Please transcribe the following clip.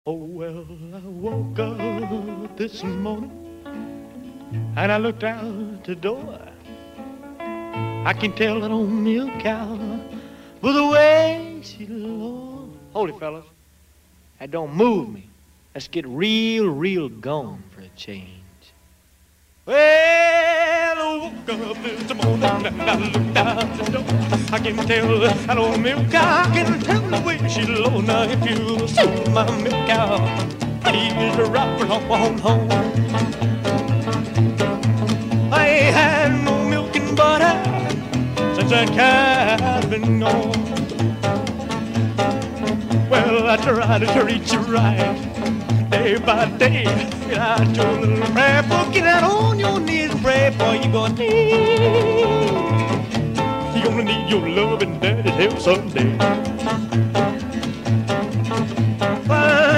Oh, well, I woke up this morning and I looked out the door. I can tell that old milk cow with the way she low. Hold it, fellas. That don't move me. Let's get real gone for a change. Well, I woke up this morning and I looked out the door. I can tell that old milk cow. I can tell the way she low. Now if you see my milk cow, please rock along home. I ain't had no milk and butter since that cow's been gone. Well, I try to treat you right day by day. Get out your little prayer book, get out on your knees and pray for you gonna need. You're gonna need your love and daddy's help someday.